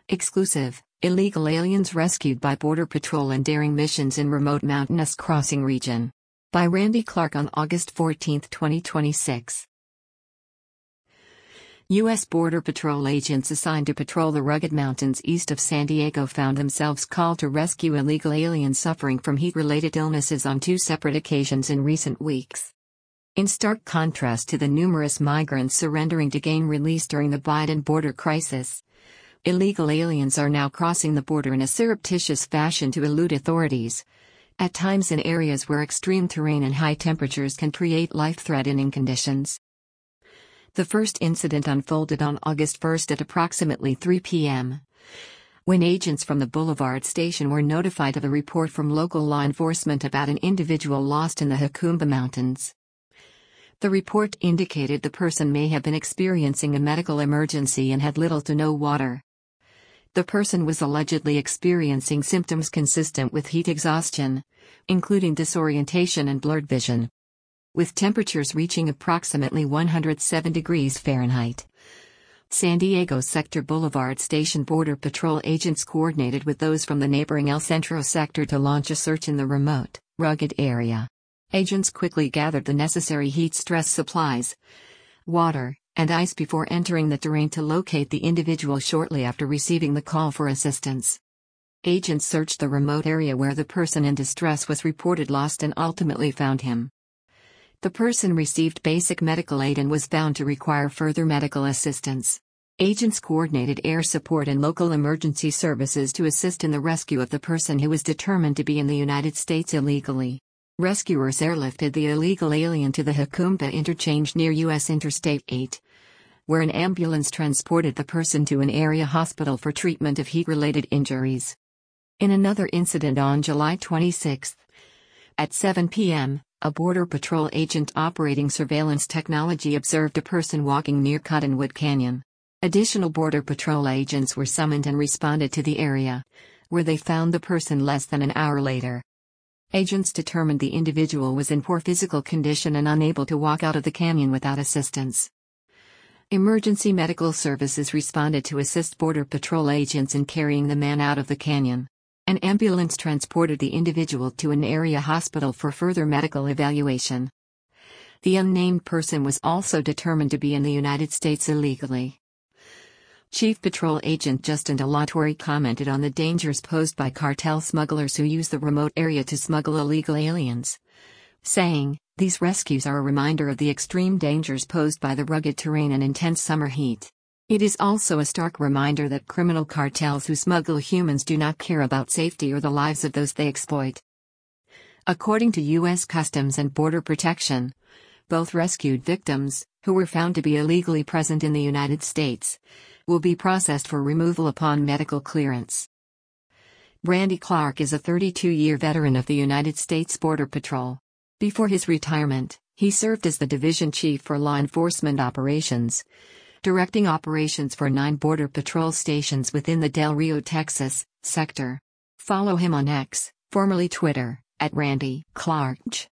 Exclusive: illegal aliens rescued by Border Patrol in daring missions in remote mountainous crossing region. By Randy Clark on August 14, 2026. U.S. Border Patrol agents assigned to patrol the rugged mountains east of San Diego found themselves called to rescue illegal aliens suffering from heat-related illnesses on 2 separate occasions in recent weeks. In stark contrast to the numerous migrants surrendering to gain release during the Biden border crisis, illegal aliens are now crossing the border in a surreptitious fashion to elude authorities, at times in areas where extreme terrain and high temperatures can create life-threatening conditions. The first incident unfolded on August 1 at approximately 3 p.m., when agents from the Boulevard station were notified of a report from local law enforcement about an individual lost in the Jacumba Mountains. The report indicated the person may have been experiencing a medical emergency and had little to no water. The person was allegedly experiencing symptoms consistent with heat exhaustion, including disorientation and blurred vision. With temperatures reaching approximately 107 degrees Fahrenheit. San Diego Sector Boulevard Station Border Patrol agents coordinated with those from the neighboring El Centro sector to launch a search in the remote, rugged area. Agents quickly gathered the necessary heat stress supplies, water, and ice before entering the terrain to locate the individual shortly after receiving the call for assistance. Agents searched the remote area where the person in distress was reported lost and ultimately found him. The person received basic medical aid and was found to require further medical assistance. Agents coordinated air support and local emergency services to assist in the rescue of the person who was determined to be in the United States illegally. Rescuers airlifted the illegal alien to the Jacumba interchange near U.S. Interstate 8, where an ambulance transported the person to an area hospital for treatment of heat-related injuries. In another incident on July 26, at 7 p.m., a Border Patrol agent operating surveillance technology observed a person walking near Cottonwood Canyon. Additional Border Patrol agents were summoned and responded to the area, where they found the person less than an hour later. Agents determined the individual was in poor physical condition and unable to walk out of the canyon without assistance. Emergency medical services responded to assist Border Patrol agents in carrying the man out of the canyon. An ambulance transported the individual to an area hospital for further medical evaluation. The unnamed person was also determined to be in the United States illegally. Chief Patrol Agent Justin DeLatorre commented on the dangers posed by cartel smugglers who use the remote area to smuggle illegal aliens, saying, "These rescues are a reminder of the extreme dangers posed by the rugged terrain and intense summer heat. It is also a stark reminder that criminal cartels who smuggle humans do not care about safety or the lives of those they exploit." According to U.S. Customs and Border Protection, both rescued victims, who were found to be illegally present in the United States, will be processed for removal upon medical clearance. Randy Clark is a 32-year veteran of the United States Border Patrol. Before his retirement, he served as the Division Chief for Law Enforcement Operations, directing operations for 9 Border Patrol stations within the Del Rio, Texas, sector. Follow him on X, formerly Twitter, @Randy Clark.